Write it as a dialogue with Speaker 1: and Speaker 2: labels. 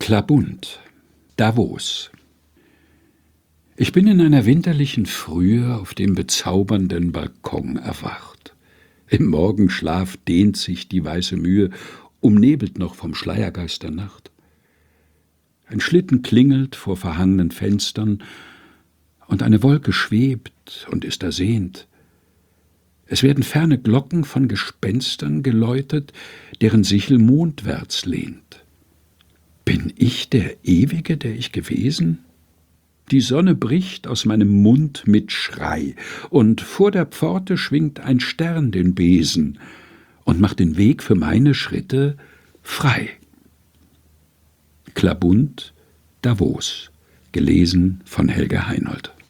Speaker 1: Klabund, Davos. Ich bin in einer winterlichen Frühe auf dem bezaubernden Balkon erwacht. Im Morgenschlaf dehnt sich die weiße Mühe, umnebelt noch vom Schleiergeist der Nacht. Ein Schlitten klingelt vor verhangenen Fenstern, und eine Wolke schwebt und ist ersehnt. Es werden ferne Glocken von Gespenstern geläutet, deren Sichel mondwärts lehnt. Bin ich der Ewige, der ich gewesen? Die Sonne bricht aus meinem Mund mit Schrei, und vor der Pforte schwingt ein Stern den Besen und macht den Weg für meine Schritte frei. Klabund, Davos, gelesen von Helge Heinold.